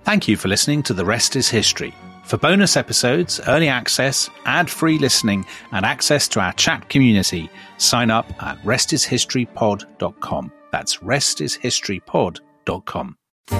Thank you for listening to The Rest is History. For bonus episodes, early access, ad-free listening, and access to our chat community, sign up at restishistorypod.com. That's restishistorypod.com.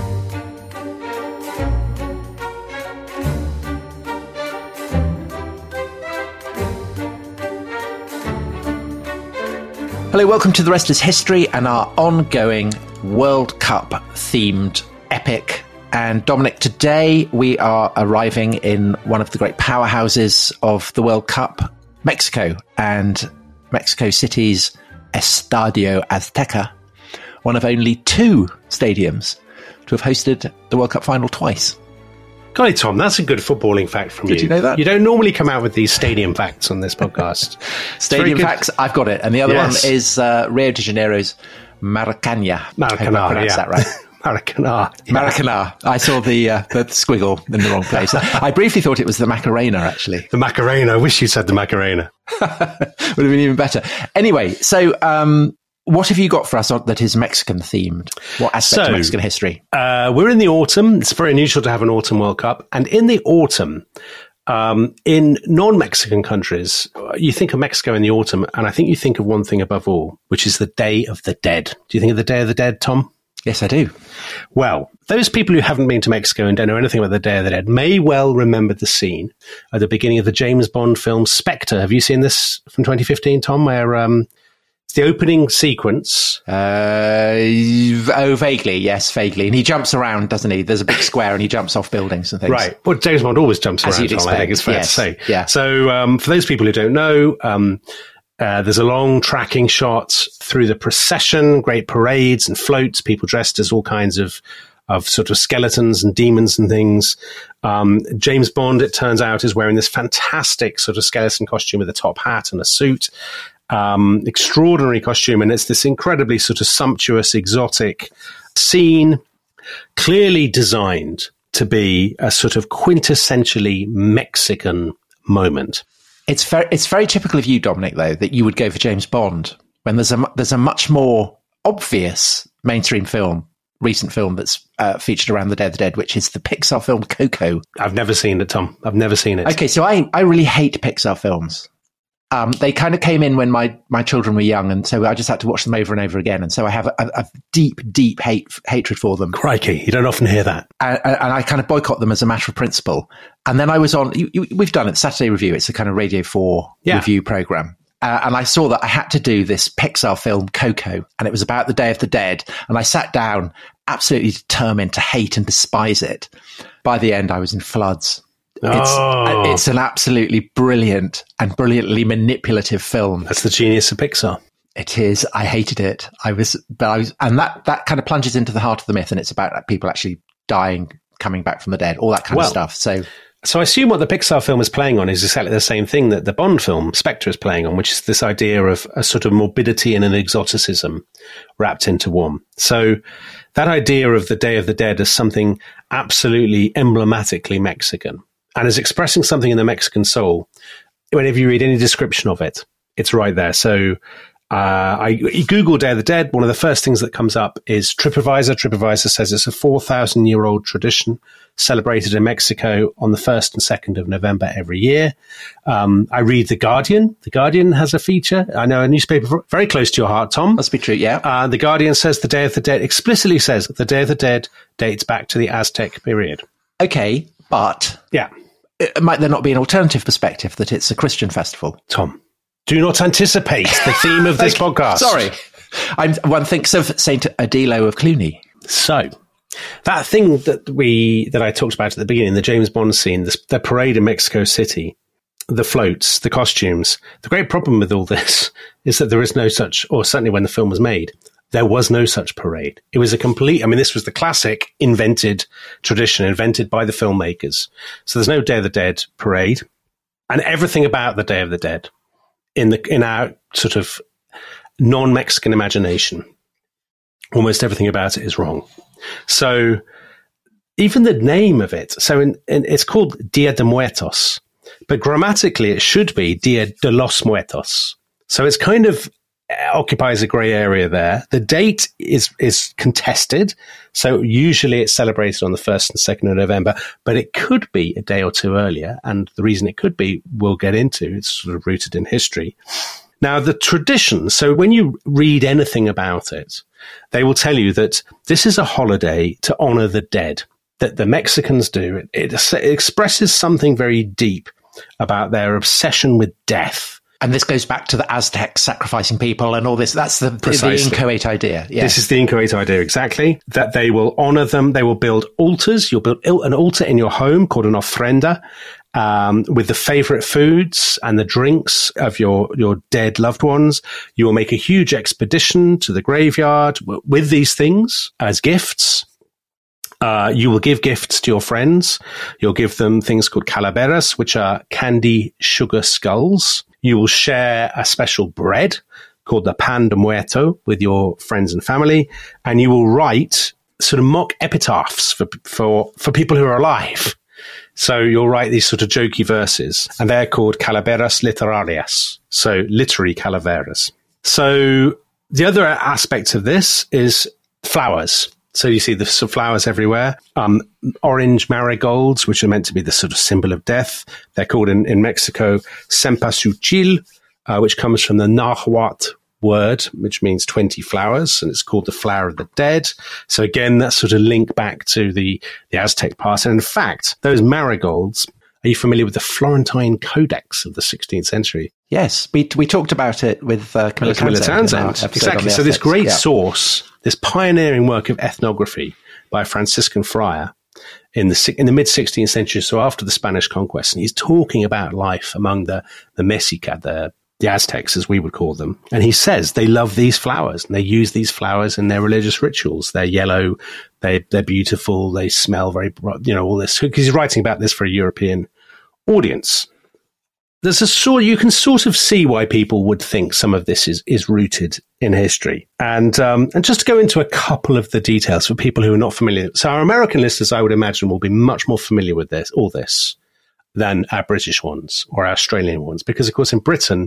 Hello, welcome to The Rest is History and our ongoing World Cup themed epic. And Dominic, today we are arriving in one of the great powerhouses of the World Cup, Mexico, and Mexico City's Estadio Azteca, one of only two stadiums to have hosted the World Cup final twice. Golly, Tom, that's a good footballing fact from you. Did you know that? You don't normally come out with these stadium facts on this podcast. Stadium facts, I've got it. And the other one is Rio de Janeiro's Maracanã. Maracanã, I pronounced that right. Maracanã. Yeah. Maracanã. I saw the squiggle in the wrong place. I briefly thought it was the Macarena, actually. The Macarena. I wish you said the Macarena. Would have been even better. Anyway, so what have you got for us that is Mexican themed? What aspect of Mexican history? We're in the autumn. It's very unusual to have an autumn World Cup. And in the autumn, in non-Mexican countries, you think of Mexico in the autumn, and I think you think of one thing above all, which is the Day of the Dead. Do you think of the Day of the Dead, Tom? Yes, I do. Well, those people who haven't been to Mexico and don't know anything about the Day of the Dead may well remember the scene at the beginning of the James Bond film Spectre. Have you seen this from 2015, Tom, where it's the opening sequence? Vaguely, yes, vaguely. And he jumps around, doesn't he? There's a big square and he jumps off buildings and things. Right. Well, James Bond always jumps around, Tom, I think it's fair to say. Yeah. So for those people who don't know, there's a long tracking shot through the procession, great parades and floats, people dressed as all kinds of sort of skeletons and demons and things. James Bond, it turns out, is wearing this fantastic sort of skeleton costume with a top hat and a suit. Extraordinary costume, and it's this incredibly sort of sumptuous, exotic scene, clearly designed to be a sort of quintessentially Mexican moment. It's very typical of you, Dominic, though, that you would go for James Bond when there's a much more obvious mainstream film, recent film that's featured around the Day of the Dead, which is the Pixar film Coco. I've never seen it, Tom. I've never seen it. Okay, so I really hate Pixar films. They kind of came in when my children were young, and so I just had to watch them over and over again. And so I have a deep, deep hatred for them. Crikey, you don't often hear that. And I kind of boycott them as a matter of principle. And then I was on, we've done it, Saturday Review. It's a kind of Radio 4 review program. And I saw that I had to do this Pixar film, Coco, and it was about the Day of the Dead. And I sat down absolutely determined to hate and despise it. By the end, I was in floods. It's an absolutely brilliant and brilliantly manipulative film. That's the genius of Pixar. It is. I hated it. And that kind of plunges into the heart of the myth, and it's about people actually dying, coming back from the dead, all that kind of stuff. So I assume what the Pixar film is playing on is exactly the same thing that the Bond film Spectre is playing on, which is this idea of a sort of morbidity and an exoticism wrapped into one. So that idea of the Day of the Dead as something absolutely emblematically Mexican, and is expressing something in the Mexican soul. Whenever you read any description of it, it's right there. So you Google Day of the Dead, one of the first things that comes up is TripAdvisor. TripAdvisor says it's a 4,000-year-old tradition celebrated in Mexico on the 1st and 2nd of November every year. I read The Guardian. The Guardian has a feature. I know a newspaper very close to your heart, Tom. Must be true, yeah. The Guardian says the Day of the Dead, explicitly says the Day of the Dead dates back to the Aztec period. Okay, but yeah, might there not be an alternative perspective that it's a Christian festival? Tom, do not anticipate the theme of this podcast. Sorry. One thinks of Saint Odilo of Cluny. So, that thing that I talked about at the beginning, the James Bond scene, the parade in Mexico City, the floats, the costumes. The great problem with all this is that there is no such, or certainly when the film was made, there was no such parade. It was this was the classic invented tradition, invented by the filmmakers. So there's no Day of the Dead parade, and everything about the Day of the Dead in our sort of non-Mexican imagination, almost everything about it is wrong. So even the name of it, it's called Dia de Muertos, but grammatically it should be Dia de los Muertos. So it's kind of occupies a grey area there. The date is contested, so usually it's celebrated on the 1st and 2nd of November, but it could be a day or two earlier, and the reason it could be, we'll get into. It's sort of rooted in history. Now, the tradition, so when you read anything about it, they will tell you that this is a holiday to honor the dead, that the Mexicans do. It expresses something very deep about their obsession with death. And this goes back to the Aztecs sacrificing people and all this. That's the inchoate idea. Yes. This is the inchoate idea, exactly. That they will honor them. They will build altars. You'll build an altar in your home called an ofrenda, with the favorite foods and the drinks of your dead loved ones. You will make a huge expedition to the graveyard with these things as gifts. You will give gifts to your friends. You'll give them things called calaveras, which are candy sugar skulls. You will share a special bread called the pan de muerto with your friends and family, and you will write sort of mock epitaphs for people who are alive. So you'll write these sort of jokey verses, and they're called calaveras literarias, so literary calaveras. So the other aspect of this is flowers. So you see the sort of flowers everywhere. Orange marigolds, which are meant to be the sort of symbol of death. They're called in Mexico cempasúchil, which comes from the Nahuatl word, which means 20 flowers, and it's called the flower of the dead. So again, that sort of link back to the Aztec past. And in fact, those marigolds, are you familiar with the Florentine Codex of the 16th century? Yes, we talked about it with Camilla Townsend. Exactly. So this great source, this pioneering work of ethnography by a Franciscan friar in the mid-16th century, so after the Spanish conquest, and he's talking about life among the Mexica, the Aztecs, as we would call them. And he says they love these flowers, and they use these flowers in their religious rituals. They're yellow, they're beautiful, they smell very, all this, because he's writing about this for a European audience. You can sort of see why people would think some of this is rooted in history. And just to go into a couple of the details for people who are not familiar. So our American listeners, I would imagine, will be much more familiar with all this than our British ones or our Australian ones. Because, of course, in Britain,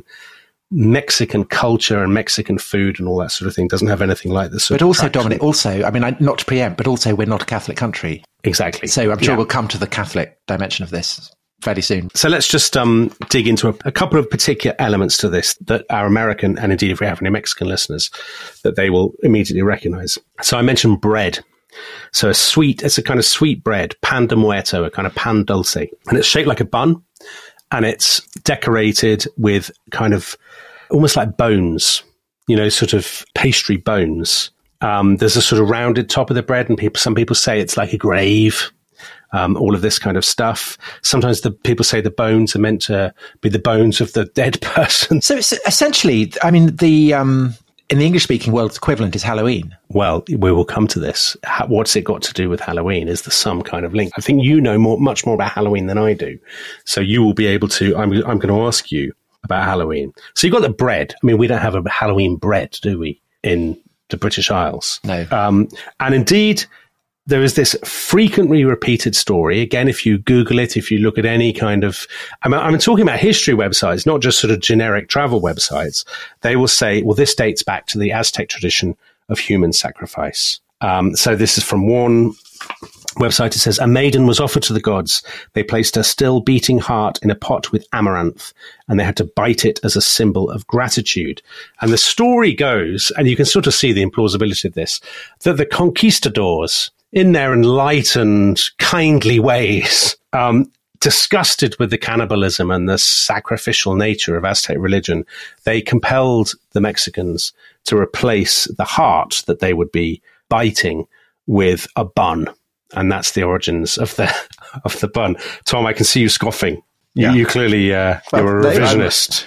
Mexican culture and Mexican food and all that sort of thing doesn't have anything like this. But also, Dominic, not to preempt, but also we're not a Catholic country. Exactly. So I'm sure we'll come to the Catholic dimension of this fairly soon. So let's just dig into a couple of particular elements to this that our American, and indeed if we have any Mexican listeners, that they will immediately recognize. So I mentioned bread. So it's a kind of sweet bread, pan de muerto, a kind of pan dulce. And it's shaped like a bun, and it's decorated with kind of almost like bones, sort of pastry bones. There's a sort of rounded top of the bread, and some people say it's like a grave. All of this kind of stuff. Sometimes the people say the bones are meant to be the bones of the dead person. So it's essentially, in the English-speaking world, equivalent is Halloween. Well, we will come to this. What's it got to do with Halloween? Is there some kind of link? I think you know much more about Halloween than I do. So you will be able to, I'm going to ask you about Halloween. So you've got the bread. We don't have a Halloween bread, do we, in the British Isles? No. And indeed, there is this frequently repeated story. Again, if you Google it, if you look at any kind of, I'm talking about history websites, not just sort of generic travel websites. They will say, well, this dates back to the Aztec tradition of human sacrifice. So this is from one website. It says, a maiden was offered to the gods. They placed her still beating heart in a pot with amaranth, and they had to bite it as a symbol of gratitude. And the story goes, and you can sort of see the implausibility of this, that the conquistadors, in their enlightened, kindly ways, disgusted with the cannibalism and the sacrificial nature of Aztec religion, they compelled the Mexicans to replace the heart that they would be biting with a bun. And that's the origins of the bun. Tom, I can see you scoffing. Yeah. You clearly, you're a revisionist.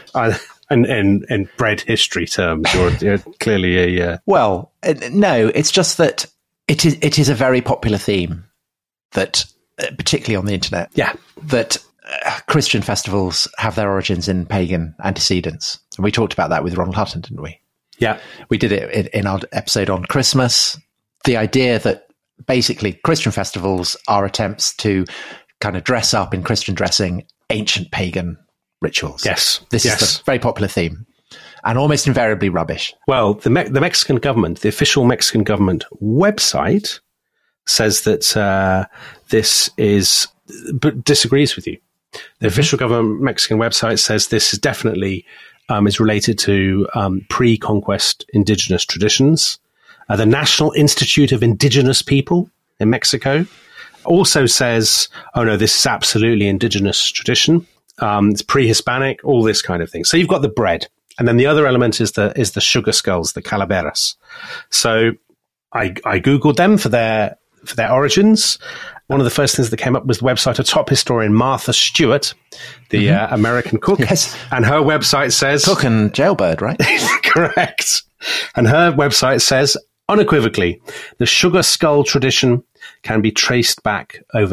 In bread history terms, you're clearly a... Well, no, it's just that it is a very popular theme that, particularly on the internet, that Christian festivals have their origins in pagan antecedents. And we talked about that with Ronald Hutton, didn't we? Yeah. We did it in our episode on Christmas. The idea that basically Christian festivals are attempts to kind of dress up in Christian dressing ancient pagan rituals. Yes. This is a very popular theme. And almost invariably rubbish. Well, the Mexican government, the official Mexican government website says that but disagrees with you. The official government Mexican website says this is definitely is related to pre-conquest indigenous traditions. The National Institute of Indigenous People in Mexico also says, oh no, this is absolutely indigenous tradition. It's pre-Hispanic, all this kind of thing. So you've got the bread. And then the other element is the sugar skulls, the calaveras. So I Googled them for their origins. One of the first things that came up was the website of top historian Martha Stewart, the American cook. Yes. And her website says... Cook and jailbird, right? Correct. And her website says, unequivocally, the sugar skull tradition can be traced back over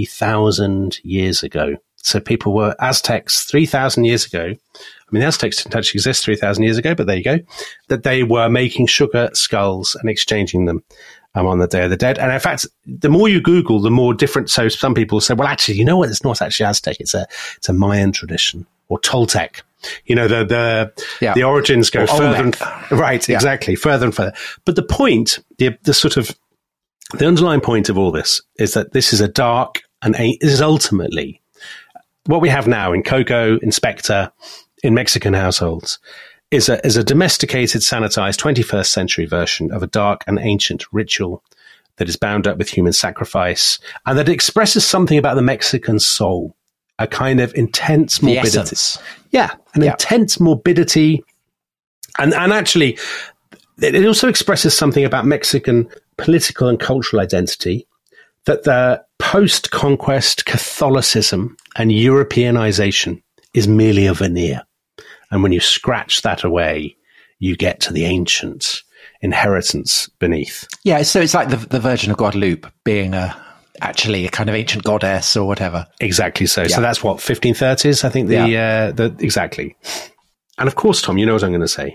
3,000 years ago. So people were Aztecs 3,000 years ago. I mean, the Aztecs didn't actually exist 3,000 years ago, but there you go. That they were making sugar skulls and exchanging them on the Day of the Dead. And in fact, the more you Google, the more different. So some people say, well, actually, you know what? It's not actually Aztec. It's a Mayan tradition or Toltec. You know, the origins go further. Exactly. Further and further. But the point, the underlying point of all this is that this is a dark and is ultimately what we have now in Coco, in Spectre, in Mexican households is a domesticated, sanitized 21st century version of a dark and ancient ritual that is bound up with human sacrifice and that expresses something about the Mexican soul, a kind of intense morbidity. Intense morbidity. And actually, it also expresses something about Mexican political and cultural identity, that the post-conquest Catholicism and Europeanization is merely a veneer. And when you scratch that away, you get to the ancient inheritance beneath. Yeah, so it's like the Virgin of Guadalupe being actually a kind of ancient goddess or whatever. Exactly so. Yeah. So that's what, 1530s, I think, exactly. And of course, Tom, you know what I'm going to say.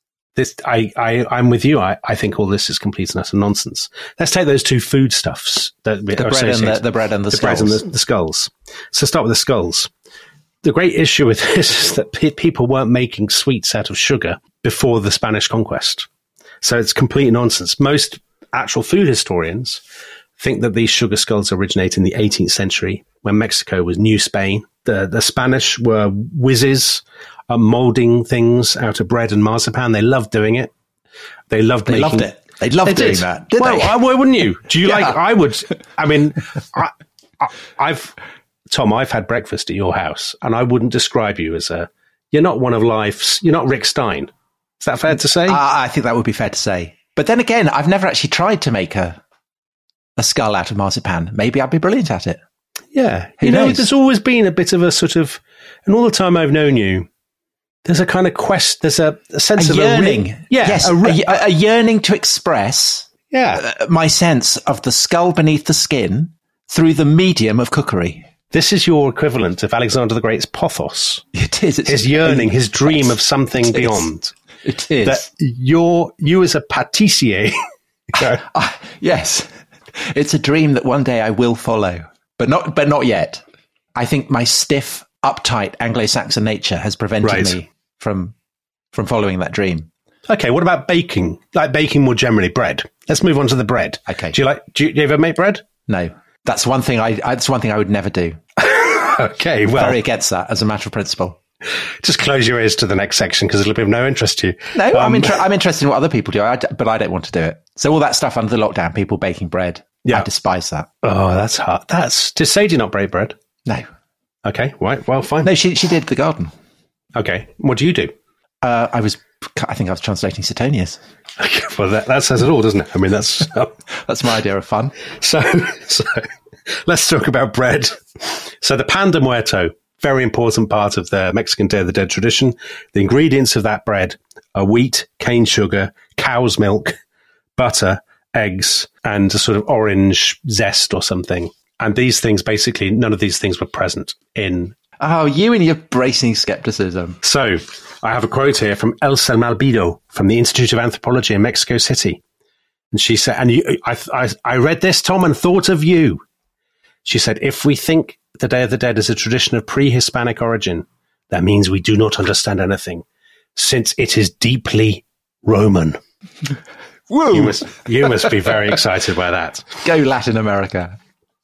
I'm with you. I think all this is complete and utter nonsense. Let's take those two foodstuffs. The bread and the skulls. So start with the skulls. The great issue with this is that people weren't making sweets out of sugar before the Spanish conquest. So it's complete nonsense. Most actual food historians think that these sugar skulls originate in the 18th century when Mexico was New Spain. The Spanish were whizzes molding things out of bread and marzipan. They loved doing it. They loved it. They loved doing that. Why wouldn't you? Do you like? I would. I mean, Tom, I've had breakfast at your house, and I wouldn't describe you as you're not one of life's. You're not Rick Stein. Is that fair to say? I think that would be fair to say. But then again, I've never actually tried to make a skull out of marzipan. Maybe I'd be brilliant at it. Yeah, Who knows? There's always been a bit of a sort of, and all the time I've known you, there's a kind of quest. There's a sense of yearning. A yearning to express my sense of the skull beneath the skin through the medium of cookery. This is your equivalent of Alexander the Great's pothos. It is. His yearning, his dream of something beyond. It is. That you as a pâtissier. Yes. It's a dream that one day I will follow, but not yet. I think my stiff, uptight Anglo-Saxon nature has prevented me from following that dream. Okay, what about baking? Like baking more generally, bread. Let's move on to the bread. Okay. Do you ever make bread? No. That's one thing I would never do. Okay, well, very against that as a matter of principle. Just close your ears to the next section because it'll be of no interest to you. No, I'm interested in what other people do, but I don't want to do it. So all that stuff under the lockdown, people baking bread, I despise that. Oh, that's hard. Did Sadie not bake bread? No. Okay, right. Well, fine. No, she did the garden. Okay, what do you do? I think I was translating Suetonius. Okay, well, that says it all, doesn't it? I mean, that's my idea of fun. So let's talk about bread. So the pan de muerto, very important part of the Mexican Day of the Dead tradition. The ingredients of that bread are wheat, cane sugar, cow's milk, butter, eggs, and a sort of orange zest or something. And these things, basically, none of these things were present in... Oh, you and your bracing skepticism. So I have a quote here from Elsa Malbido from the Institute of Anthropology in Mexico City. And she said, I read this, Tom, and thought of you. She said, if we think the Day of the Dead is a tradition of pre-Hispanic origin, that means we do not understand anything. since it is deeply Roman. Woo! You must be very excited by that. Go Latin America.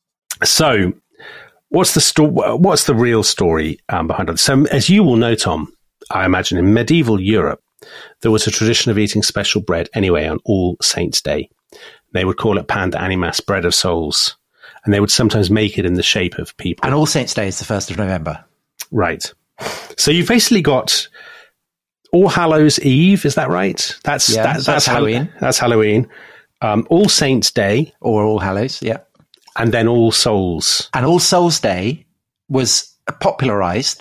So, what's the real story behind it? So, as you will know, Tom, I imagine in medieval Europe, there was a tradition of eating special bread anyway on All Saints' Day. They would call it pan de animas, bread of souls, and they would sometimes make it in the shape of people. And All Saints' Day is the 1st of November. Right. So you've basically got All Hallows Eve, is that right? That's Halloween. That's Halloween. All Saints' Day. Or All Hallows, yeah. And then All Souls. And All Souls' Day was popularised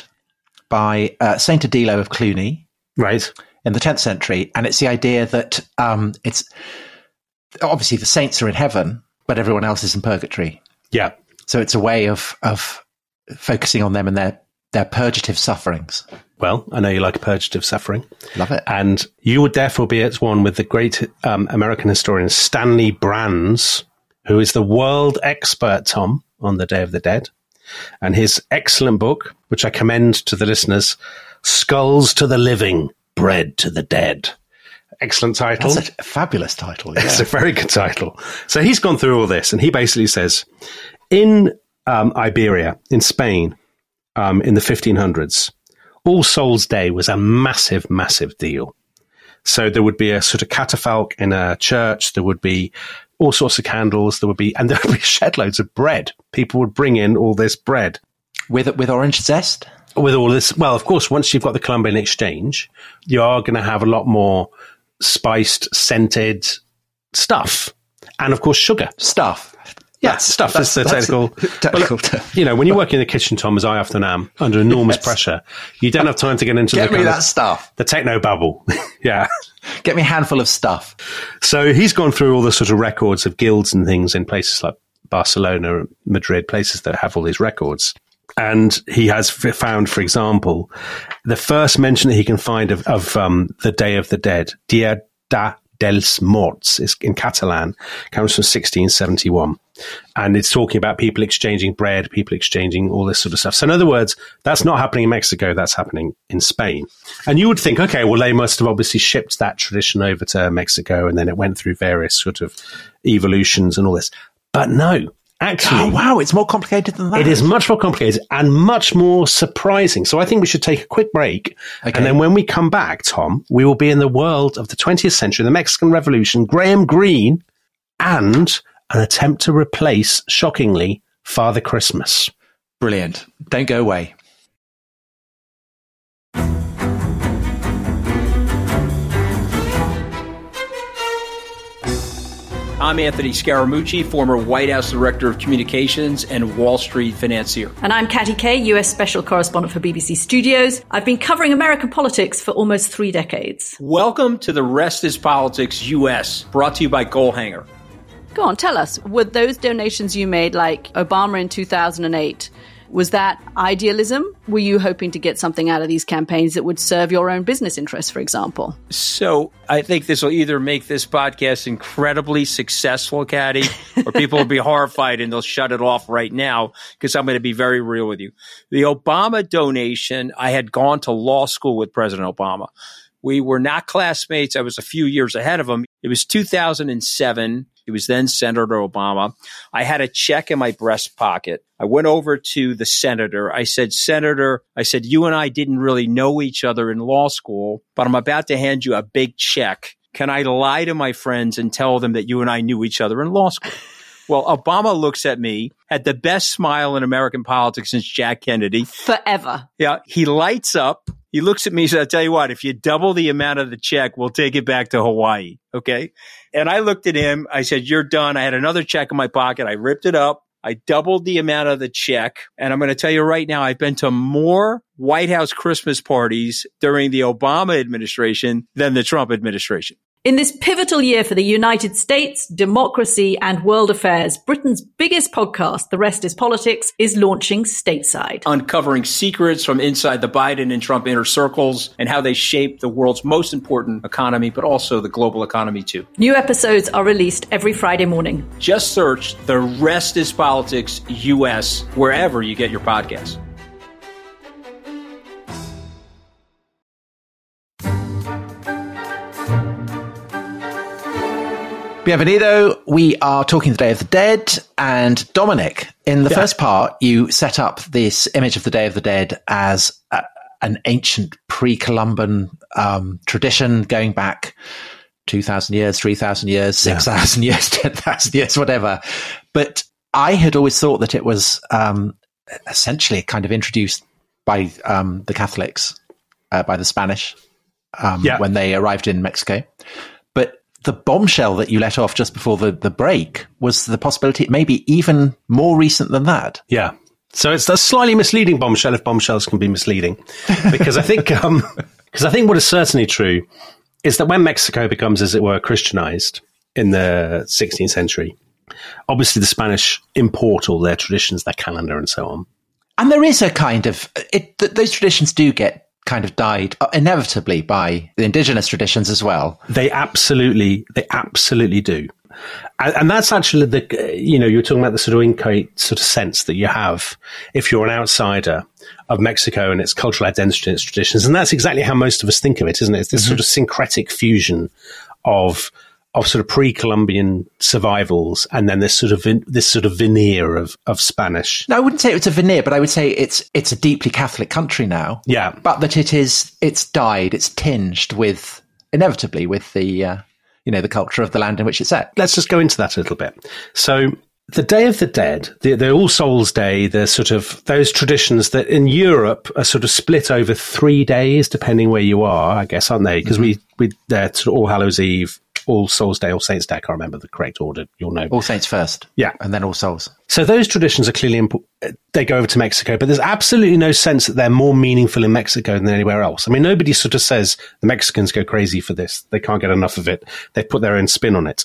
by Saint Odilo of Cluny. Right. In the 10th century. And it's the idea that it's obviously the saints are in heaven, but everyone else is in purgatory. Yeah. So it's a way of focusing on them and their purgative sufferings. Well, I know you like purgative suffering. Love it. And you would therefore be at one with the great American historian Stanley Brands, who is the world expert, Tom, on the Day of the Dead. And his excellent book, which I commend to the listeners, Skulls to the Living, Bread to the Dead. Excellent title. That's a fabulous title. Yeah. It's a very good title. So he's gone through all this, and he basically says, in Iberia, in Spain, in the 1500s, All Souls' Day was a massive, massive deal. So there would be a sort of catafalque in a church. There would be all sorts of candles. And there would be shed loads of bread. People would bring in all this bread. With orange zest? With all this. Well, of course, once you've got the Columbian Exchange, you are going to have a lot more spiced, scented stuff. And, of course, sugar. Stuff. Yeah, stuff is the technical term. You know, when you work in the kitchen, Tom, as I often am, under enormous pressure, you don't have time to get into Get me that stuff. The techno bubble. Yeah. Get me a handful of stuff. So he's gone through all the sort of records of guilds and things in places like Barcelona, Madrid, places that have all these records. And he has found, for example, the first mention that he can find of the Day of the Dead, Dia dels Morts, is in Catalan, comes from 1671. And it's talking about people exchanging bread, people exchanging all this sort of stuff. So in other words, that's not happening in Mexico, that's happening in Spain. And you would think, okay, well, they must have obviously shipped that tradition over to Mexico, and then it went through various sort of evolutions and all this. But no. Actually, oh, wow, it's more complicated than that. It is much more complicated and much more surprising. So I think we should take a quick break. Okay. And then when we come back, Tom, we will be in the world of the 20th century, the Mexican Revolution, Graham Greene, and an attempt to replace, shockingly, Father Christmas. Brilliant. Don't go away. I'm Anthony Scaramucci, former White House Director of Communications and Wall Street financier. And I'm Katty Kay, US Special Correspondent for BBC Studios. I've been covering American politics for almost 3 decades. Welcome to The Rest is Politics US, brought to you by Goalhanger. Go on, tell us, were those donations you made, like Obama in 2008, was that idealism? Were you hoping to get something out of these campaigns that would serve your own business interests, for example? So I think this will either make this podcast incredibly successful, Katty, or people will be horrified and they'll shut it off right now because I'm going to be very real with you. The Obama donation, I had gone to law school with President Obama. We were not classmates. I was a few years ahead of him. It was 2007. It was then Senator Obama. I had a check in my breast pocket. I went over to the senator. I said, Senator, you and I didn't really know each other in law school, but I'm about to hand you a big check. Can I lie to my friends and tell them that you and I knew each other in law school? Well, Obama looks at me, had the best smile in American politics since Jack Kennedy. Forever. Yeah. He lights up. He looks at me and says, I'll tell you what, if you double the amount of the check, we'll take it back to Hawaii. Okay. And I looked at him. I said, you're done. I had another check in my pocket. I ripped it up. I doubled the amount of the check. And I'm going to tell you right now, I've been to more White House Christmas parties during the Obama administration than the Trump administration. In this pivotal year for the United States, democracy and world affairs, Britain's biggest podcast, The Rest is Politics, is launching stateside. Uncovering secrets from inside the Biden and Trump inner circles and how they shape the world's most important economy, but also the global economy too. New episodes are released every Friday morning. Just search The Rest is Politics US wherever you get your podcasts. Bienvenido. We are talking the Day of the Dead. And Dominic, in the first part, you set up this image of the Day of the Dead as an ancient pre-Columban tradition going back 2,000 years, 3,000 years, 6,000 years, 10,000 years, whatever. But I had always thought that it was essentially kind of introduced by the Catholics, by the Spanish, when they arrived in Mexico. But the bombshell that you let off just before the break was the possibility it may be even more recent than that. Yeah. So it's a slightly misleading bombshell, if bombshells can be misleading, because I think what is certainly true is that when Mexico becomes, as it were, Christianized in the 16th century, obviously the Spanish import all their traditions, their calendar, and so on. And there is a kind of those traditions do get kind of died inevitably by the indigenous traditions as well. They absolutely do. And that's actually you're talking about the sort of inchoate sort of sense that you have if you're an outsider of Mexico and its cultural identity and its traditions. And that's exactly how most of us think of it, isn't it? It's this sort of syncretic fusion of sort of pre-Columbian survivals and then this sort of veneer of Spanish. No, I wouldn't say it's a veneer, but I would say it's a deeply Catholic country now. Yeah. But that it's dyed, it's tinged with, inevitably, with the culture of the land in which it's set. Let's just go into that a little bit. So the Day of the Dead, the All Souls Day, the sort of those traditions that in Europe are sort of split over 3 days, depending where you are, I guess, aren't they? Because they're sort of All Hallows Eve, All Souls Day, All Saints Day. I can't remember the correct order. You'll know. All Saints first. Yeah. And then All Souls. So those traditions are clearly they go over to Mexico, but there's absolutely no sense that they're more meaningful in Mexico than anywhere else. I mean, nobody sort of says the Mexicans go crazy for this. They can't get enough of it. They put their own spin on it.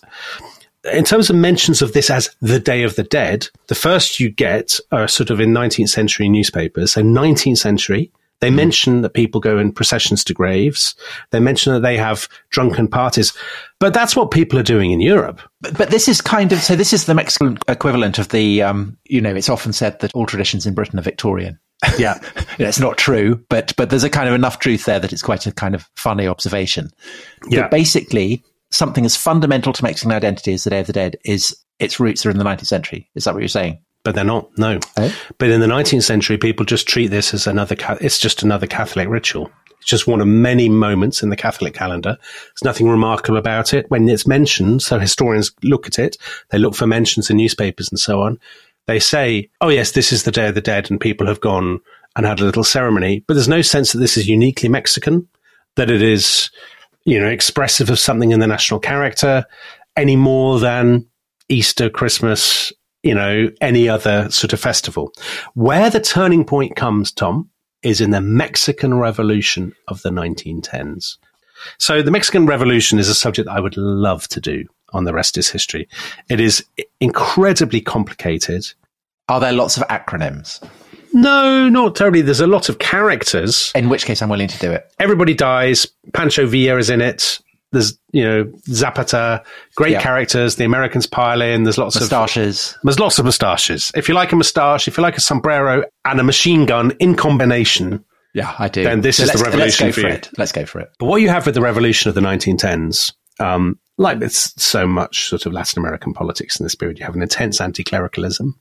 In terms of mentions of this as the Day of the Dead, the first you get are sort of in 19th century newspapers. So 19th century, they mention that people go in processions to graves. They mention that they have drunken parties. But that's what people are doing in Europe. But this is this is the Mexican equivalent of the, it's often said that all traditions in Britain are Victorian. Yeah. It's not true, but there's a kind of enough truth there that it's quite a kind of funny observation. Yeah. But basically, something as fundamental to Mexican identity as the Day of the Dead is its roots are in the 19th century. Is that what you're saying? But they're not, no. Oh? But in the 19th century, people just treat this as it's just another Catholic ritual. It's just one of many moments in the Catholic calendar. There's nothing remarkable about it. When it's mentioned, so historians look at it, they look for mentions in newspapers and so on. They say, oh yes, this is the Day of the Dead, and people have gone and had a little ceremony. But there's no sense that this is uniquely Mexican, that it is, expressive of something in the national character any more than Easter, Christmas, any other sort of festival. Where the turning point comes, Tom, is in the Mexican Revolution of the 1910s. So the Mexican Revolution is a subject I would love to do on The Rest is History. It is incredibly complicated. Are there lots of acronyms? No, not terribly. There's a lot of characters. In which case I'm willing to do it. Everybody dies. Pancho Villa is in it. There's, Zapata, great characters. The Americans pile in. There's lots moustaches. There's lots of moustaches. If you like a moustache, if you like a sombrero and a machine gun in combination. Yeah, I do. Then this is the revolution for you. Let's go for it. But what you have with the revolution of the 1910s, like with so much sort of Latin American politics in this period, you have an intense anti-clericalism.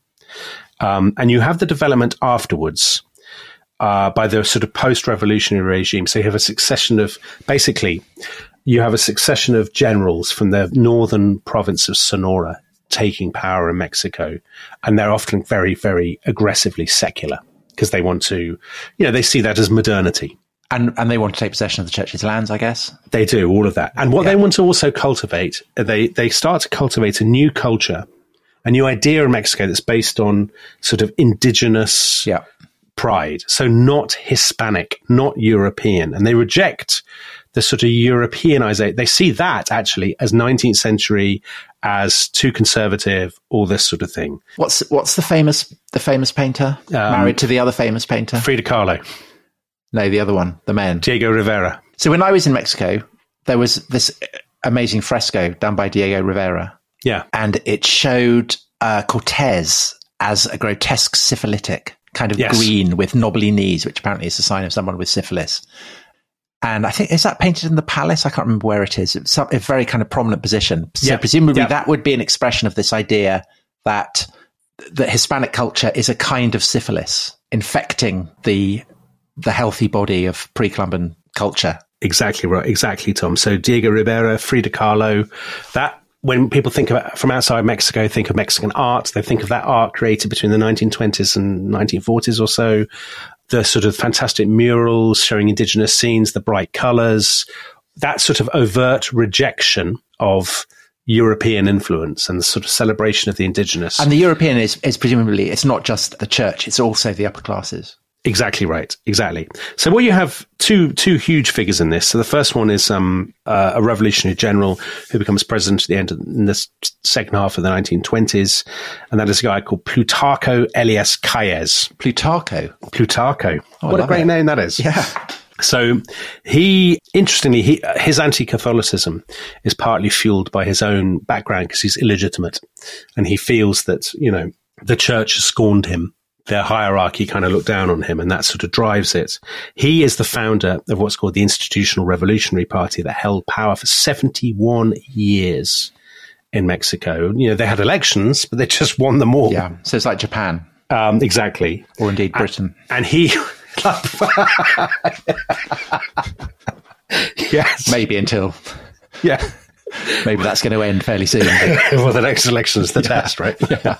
And you have the development afterwards by the sort of post-revolutionary regime. So you have a succession of, generals from the northern province of Sonora taking power in Mexico. And they're often very, very aggressively secular because they want to, they see that as modernity. And they want to take possession of the church's lands, I guess. They do, all of that. And what they want to also cultivate, they start to cultivate a new culture, a new idea in Mexico that's based on sort of indigenous pride. So not Hispanic, not European. And they reject the sort of Europeanization. They see that actually as 19th century, as too conservative, all this sort of thing. What's the famous painter married to the other famous painter? Frida Kahlo. No, the other one, the man. Diego Rivera. So when I was in Mexico, there was this amazing fresco done by Diego Rivera. Yeah. And it showed Cortez as a grotesque syphilitic, kind of green with knobbly knees, which apparently is a sign of someone with syphilis. And I think, is that painted in the palace? I can't remember where it is. It's a very kind of prominent position. So presumably that would be an expression of this idea that Hispanic culture is a kind of syphilis infecting the healthy body of pre-Columban culture. Exactly right. Exactly, Tom. So Diego Rivera, Frida Kahlo, that when people think about from outside Mexico, think of Mexican art, they think of that art created between the 1920s and 1940s or so. The sort of fantastic murals showing indigenous scenes, the bright colors, that sort of overt rejection of European influence and the sort of celebration of the indigenous. And the European is presumably, it's not just the church, it's also the upper classes. Exactly right. Exactly. So what you have two huge figures in this. So the first one is a revolutionary general who becomes president at the end in the second half of the 1920s, and that is a guy called Plutarco Elias Calles. Plutarco. Oh, what a great name that is. Yeah. So interestingly, his anti-Catholicism is partly fueled by his own background because he's illegitimate, and he feels that the church has scorned him. Their hierarchy kind of looked down on him, and that sort of drives it. He is the founder of what's called the Institutional Revolutionary Party that held power for 71 years in Mexico. They had elections, but they just won them all. Yeah, so it's like Japan. Exactly. Or indeed Britain. And he... Yes. Maybe until... Yeah. Maybe that's going to end fairly soon. Well, the next election is the test, right? Yeah.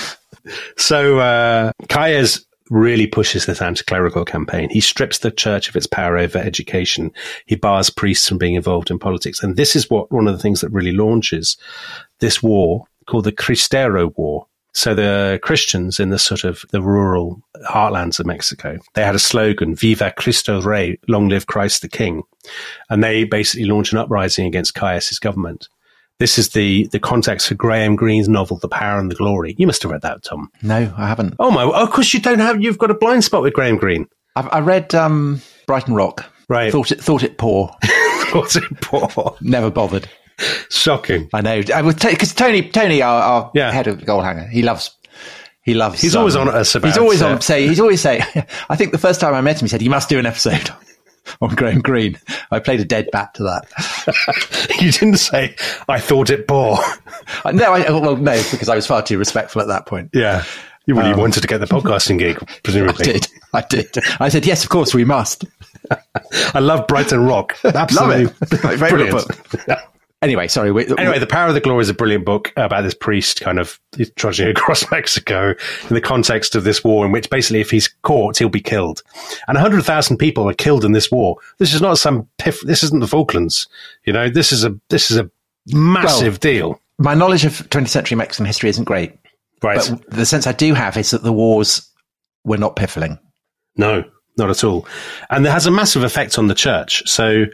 So Calles really pushes this anti-clerical campaign. He strips the church of its power over education. He bars priests from being involved in politics. And this is one of the things that really launches this war called the Cristero War. So the Christians in the sort of the rural heartlands of Mexico, they had a slogan, Viva Cristo Rey, long live Christ the King. And they basically launch an uprising against Calles' government. This is the context for Graham Greene's novel, The Power and the Glory. You must have read that, Tom. No, I haven't. Oh, of course you don't have. You've got a blind spot with Graham Greene. I read Brighton Rock. Right. Thought it poor. Thought it poor. Never bothered. Shocking. I know. Because Tony, our head of Goalhanger, he loves. He's always on us about. He's always saying. I think the first time I met him, he said, "You must do an episode on Graham Greene." I played a dead bat to that. You didn't say, "I thought it poor." No, because I was far too respectful at that point. Yeah. You really wanted to get the podcasting gig, presumably. I did. I said, yes, of course, we must. I love Brighton Rock. Absolutely. Love it. My favourite book. Anyway, sorry. The Power of the Glory is a brilliant book about this priest kind of trudging across Mexico in the context of this war, in which basically if he's caught, he'll be killed. And 100,000 people are killed in this war. This is not this isn't the Falklands. This is a massive deal. My knowledge of 20th century Mexican history isn't great. Right. But the sense I do have is that the wars were not piffling. No, not at all. And it has a massive effect on the church. So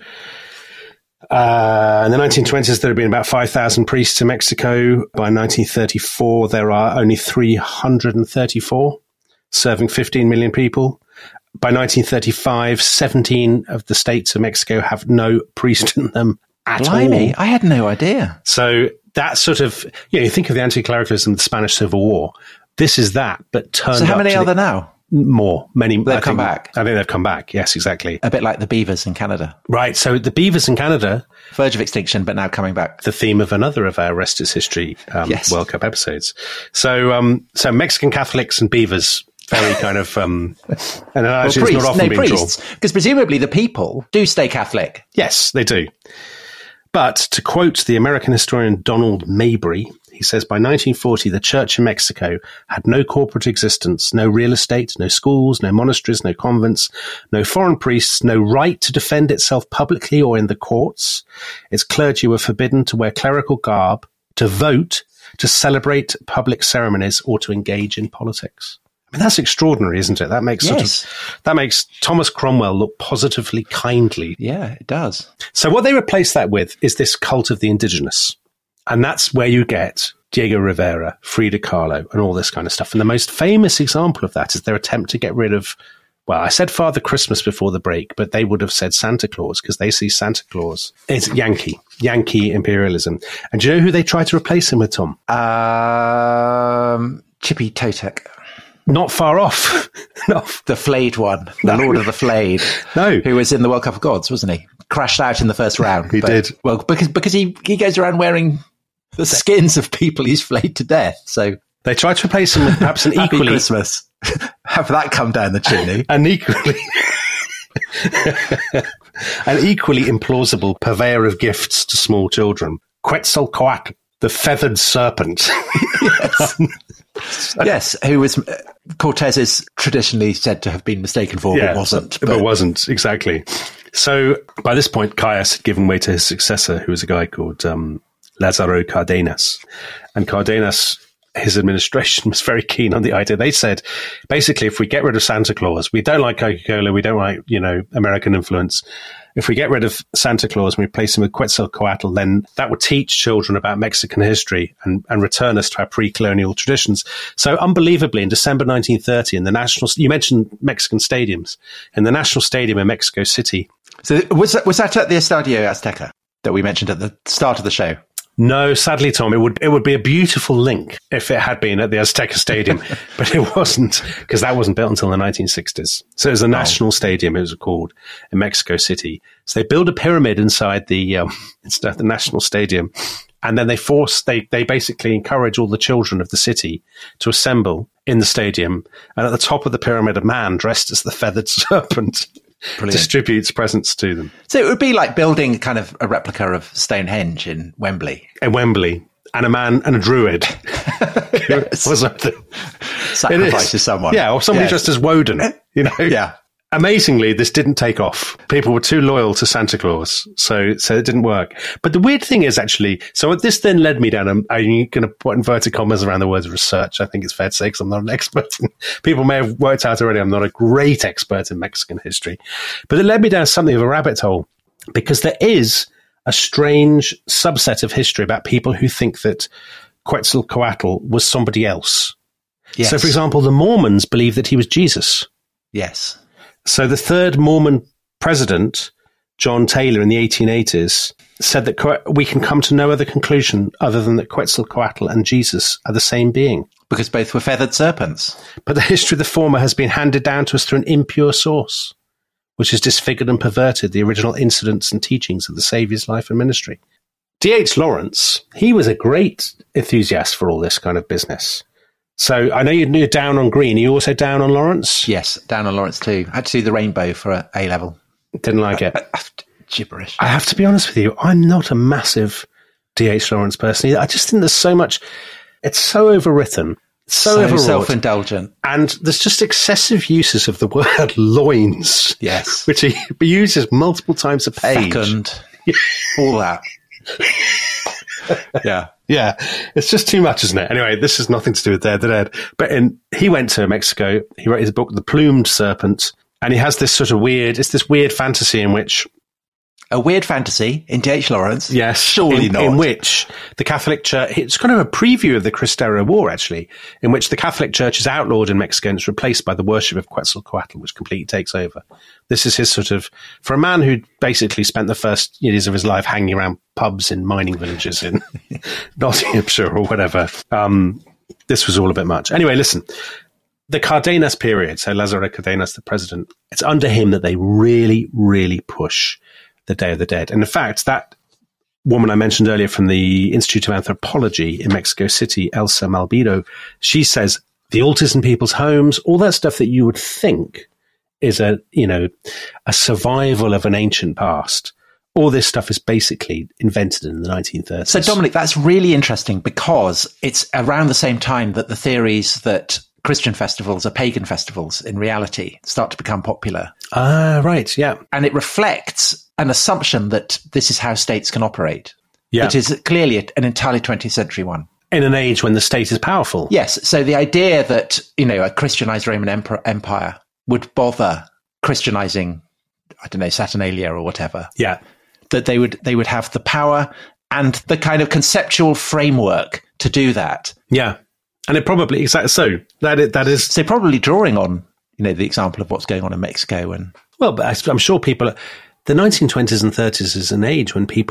in the 1920s, there had been about 5,000 priests in Mexico. By 1934, there are only 334 serving 15 million people. By 1935, 17 of the states of Mexico have no priest in them at all. I had no idea. So that sort of, you think of the anti-clericalism of the Spanish Civil War. This is that, but turned up. So how many are there now? More, many. They've come back. I think they've come back. Yes, exactly. A bit like the beavers in Canada. Right. So the beavers in Canada, verge of extinction, but now coming back. The theme of another of our Rest is History World Cup episodes. So Mexican Catholics and beavers, very kind of an analogy is not often being drawn. Because presumably the people do stay Catholic. Yes, they do. But to quote the American historian Donald Mabry, he says, by 1940, the church in Mexico had no corporate existence, no real estate, no schools, no monasteries, no convents, no foreign priests, no right to defend itself publicly or in the courts. Its clergy were forbidden to wear clerical garb, to vote, to celebrate public ceremonies, or to engage in politics. I mean, that's extraordinary, isn't it? That makes Thomas Cromwell look positively kindly. Yeah, it does. So what they replace that with is this cult of the indigenous. And that's where you get Diego Rivera, Frida Kahlo, and all this kind of stuff. And the most famous example of that is their attempt to get rid of, well, I said Father Christmas before the break, but they would have said Santa Claus because they see Santa Claus. It's Yankee imperialism. And do you know who they try to replace him with, Tom? Chippy Totek. Not far off. No. The flayed one. The Lord of the Flayed. No. Who was in the World Cup of Gods, wasn't he? Crashed out in the first round. He did. Well, because he goes around wearing the skins of people he's flayed to death. So they tried to replace him with perhaps an Happy equally... Christmas. Have that come down the chimney. An equally implausible purveyor of gifts to small children. Quetzalcoatl, the feathered serpent. Yes, who was Cortez is traditionally said to have been mistaken for, but wasn't. But wasn't, exactly. So by this point, Calles had given way to his successor, who was a guy called Lázaro Cárdenas. And Cárdenas, his administration was very keen on the idea. They said, basically, if we get rid of Santa Claus, we don't like Coca-Cola, we don't like, American influence. If we get rid of Santa Claus and replace him with Quetzalcoatl, then that would teach children about Mexican history and return us to our pre-colonial traditions. So unbelievably, in December 1930, in the national, you mentioned Mexican stadiums, in the National Stadium in Mexico City. So was that at the Estadio Azteca that we mentioned at the start of the show? No, sadly, Tom, it would be a beautiful link if it had been at the Azteca Stadium, but it wasn't, because that wasn't built until the 1960s. So it was the National Stadium, it was called, in Mexico City. So they build a pyramid inside the National Stadium, and then they basically encourage all the children of the city to assemble in the stadium, and at the top of the pyramid, a man dressed as the feathered serpent distributes presents to them. So it would be like building kind of a replica of Stonehenge in Wembley. In Wembley. And a man and a druid. Yes. Sacrifices someone. Yeah, or somebody dressed as Woden. Yeah. Amazingly, this didn't take off. People were too loyal to Santa Claus, so it didn't work. But the weird thing is actually, so this then led me down, I'm going to put inverted commas around the words research, I think it's fair to say, because I'm not an expert. People may have worked out already, I'm not a great expert in Mexican history. But it led me down something of a rabbit hole, because there is a strange subset of history about people who think that Quetzalcoatl was somebody else. Yes. So, for example, the Mormons believe that he was Jesus. Yes. So the third Mormon president, John Taylor, in the 1880s, said that we can come to no other conclusion other than that Quetzalcoatl and Jesus are the same being. Because both were feathered serpents. But the history of the former has been handed down to us through an impure source, which has disfigured and perverted the original incidents and teachings of the Saviour's life and ministry. D.H. Lawrence, he was a great enthusiast for all this kind of business. So I know you're down on Green. Are you also down on Lawrence? Yes, down on Lawrence too. I had to do the Rainbow for A-level. Didn't like it. Gibberish. I have to be honest with you. I'm not a massive D.H. Lawrence person. I just think there's so much. It's so overwritten. So overwrought. Self-indulgent. And there's just excessive uses of the word loins. Yes. Which he uses multiple times a page. Second. All that. Yeah. Yeah, it's just too much, isn't it? Anyway, this has nothing to do with Day of the Dead. But he went to Mexico. He wrote his book, The Plumed Serpent, and he has this sort of weird fantasy in which... A weird fantasy in D.H. Lawrence? Yes. Surely not. In which the Catholic Church... It's kind of a preview of the Cristero War, actually, in which the Catholic Church is outlawed in Mexico and it's replaced by the worship of Quetzalcoatl, which completely takes over. This is his sort of... For a man who basically spent the first years of his life hanging around pubs in mining villages in Nottinghamshire or whatever, this was all a bit much. Anyway, listen... The Cárdenas period, so Lázaro Cárdenas, the president, it's under him that they really, really push the Day of the Dead. And in fact, that woman I mentioned earlier from the Institute of Anthropology in Mexico City, Elsa Malbido, she says the altars in people's homes, all that stuff that you would think is a survival of an ancient past. All this stuff is basically invented in the 1930s. So, Dominic, that's really interesting because it's around the same time that the theories that Christian festivals are pagan festivals in reality start to become popular. Ah, right, yeah. And it reflects an assumption that this is how states can operate. Yeah. It is clearly an entirely 20th century one. In an age when the state is powerful. Yes. So the idea that, a Christianized Roman Empire would bother Christianizing, I don't know, Saturnalia or whatever. Yeah. That they would have the power and the kind of conceptual framework to do that. Yeah. And it probably, exactly, so that is... So probably drawing on, the example of what's going on in Mexico. But I'm sure people... The 1920s and 30s is an age when people are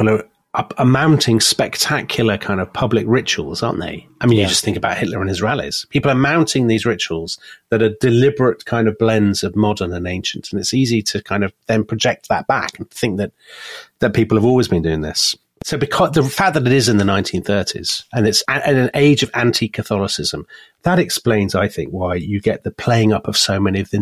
are mounting spectacular kind of public rituals, aren't they? I mean, you just think about Hitler and his rallies. People are mounting these rituals that are deliberate kind of blends of modern and ancient. And it's easy to kind of then project that back and think that people have always been doing this. So because the fact that it is in the 1930s and it's at an age of anti-Catholicism, that explains, I think, why you get the playing up of so many of the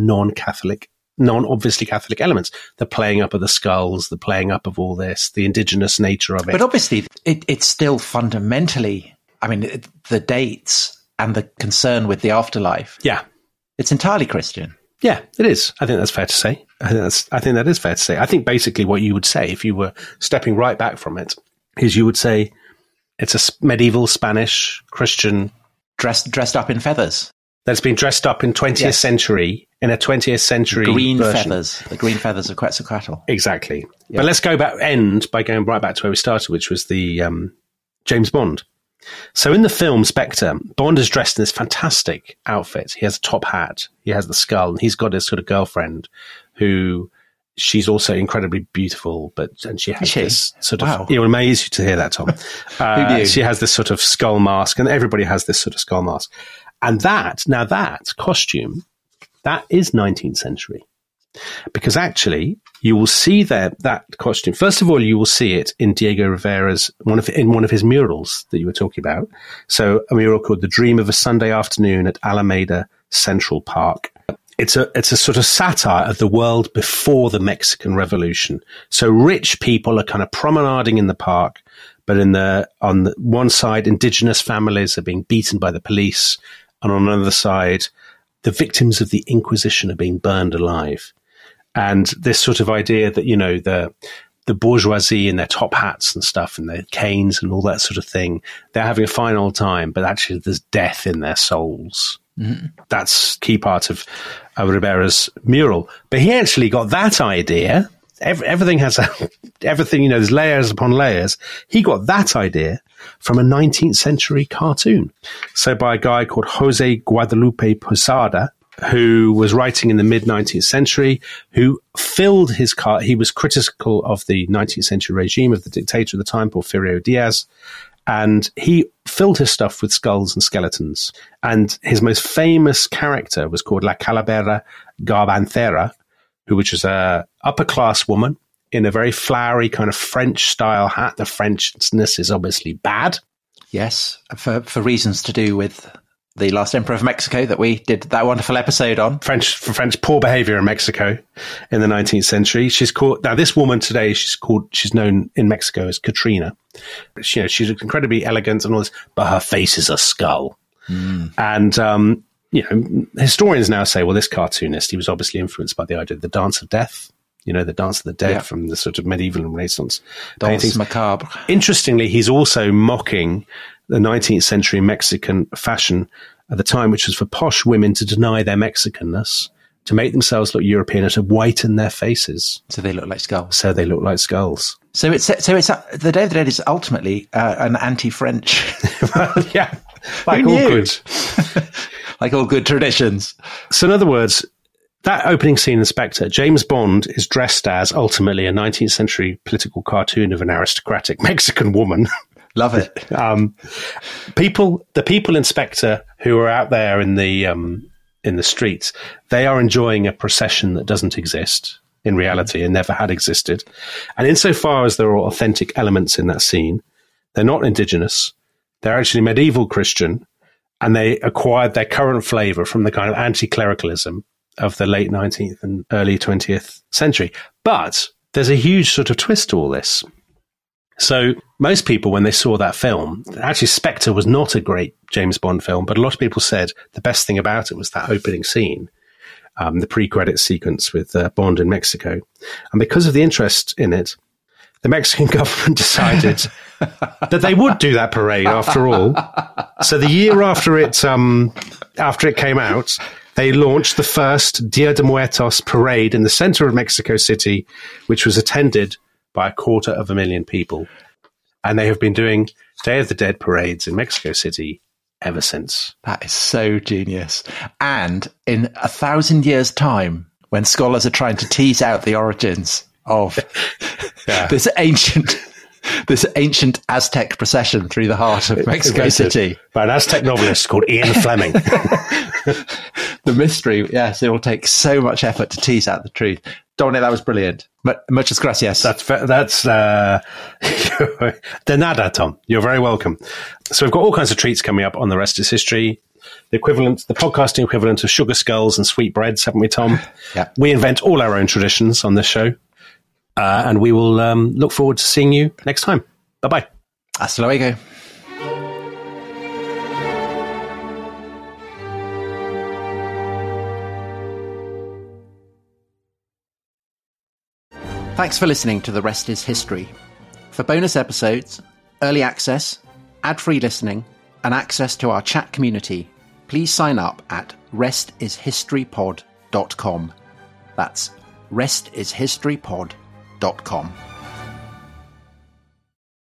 non-obviously Catholic elements, the playing up of the skulls, the playing up of all this, the indigenous nature of it. But obviously, it's still fundamentally, I mean, the dates and the concern with the afterlife. Yeah. It's entirely Christian. Yeah, it is. I think that's fair to say. I think that is fair to say. I think basically what you would say, if you were stepping right back from it, is you would say it's a medieval Spanish Christian dressed up in feathers. That's been dressed up in 20th century, in a 20th century green version. Feathers. The green feathers of Quetzalcoatl. Exactly. Yeah. But let's end by going right back to where we started, which was the James Bond. So in the film Spectre, Bond is dressed in this fantastic outfit. He has a top hat, he has the skull, and he's got his sort of girlfriend who she's also incredibly beautiful, and she has this sort of, it will amaze you to hear that, Tom. She has this sort of skull mask, and everybody has this sort of skull mask. And that costume, that is 19th century. Because actually, you will see that costume. First of all, you will see it in Diego Rivera's one of his murals that you were talking about. So a mural called "The Dream of a Sunday Afternoon at Alameda Central Park." It's a sort of satire of the world before the Mexican Revolution. So rich people are kind of promenading in the park, but on the one side, indigenous families are being beaten by the police, and on another side, the victims of the Inquisition are being burned alive. And this sort of idea that, you know, the bourgeoisie in their top hats and stuff and their canes and all that sort of thing, they're having a fine old time, but actually there's death in their souls. Mm-hmm. That's key part of Rivera's mural. But he actually got that idea. Everything, you know, there's layers upon layers. He got that idea from a 19th century cartoon. So by a guy called Jose Guadalupe Posada, who was writing in the mid-19th century, who filled his car. He was critical of the 19th century regime of the dictator of the time, Porfirio Diaz, and he filled his stuff with skulls and skeletons. And his most famous character was called La Calavera Garbancera, which was a upper-class woman in a very flowery kind of French-style hat. The Frenchness is obviously bad. Yes, for reasons to do with the Last Emperor of Mexico that we did that wonderful episode on. French poor behavior in Mexico in the 19th century. Now this woman today, she's known in Mexico as Katrina. You know, she's incredibly elegant and all this, but her face is a skull. Mm. And, you know, historians now say, well, this cartoonist, he was obviously influenced by the idea of the Dance of Death. You know, the Dance of the Dead from the sort of medieval and Renaissance paintings. Macabre. Interestingly, he's also mocking the 19th century Mexican fashion at the time, which was for posh women to deny their Mexicanness, to make themselves look European, and to whiten their faces. So they look like skulls. So the Day of the Dead is ultimately an anti-French. Well, yeah, like all good traditions. So in other words, that opening scene in Spectre, James Bond is dressed as ultimately a 19th century political cartoon of an aristocratic Mexican woman. Love it. The people in Spectre who are out there in the streets, they are enjoying a procession that doesn't exist in reality and never had existed. And insofar as there are authentic elements in that scene, they're not indigenous. They're actually medieval Christian, and they acquired their current flavor from the kind of anti-clericalism of the late 19th and early 20th century. But there's a huge sort of twist to all this. So most people, when they saw that film, actually Spectre was not a great James Bond film, but a lot of people said the best thing about it was that opening scene, the pre-credit sequence with Bond in Mexico. And because of the interest in it, the Mexican government decided that they would do that parade after all. So the year after it came out, they launched the first Dia de Muertos parade in the center of Mexico City, which was attended by 250,000 people. And they have been doing Day of the Dead parades in Mexico City ever since. That is so genius. And in 1,000 years' time, when scholars are trying to tease out the origins of this ancient this ancient Aztec procession through the heart of Mexico City. By an Aztec novelist called Ian Fleming. The mystery, yes, it will take so much effort to tease out the truth. Dominic, that was brilliant. Muchas gracias. That's de nada, Tom. You're very welcome. So we've got all kinds of treats coming up on The Rest is History. The podcasting equivalent of sugar skulls and sweetbreads, haven't we, Tom? Yeah. We invent all our own traditions on this show. And we will look forward to seeing you next time. Bye-bye. Hasta luego. Thanks for listening to The Rest is History. For bonus episodes, early access, ad-free listening, and access to our chat community, please sign up at restishistorypod.com. That's restishistorypod.com.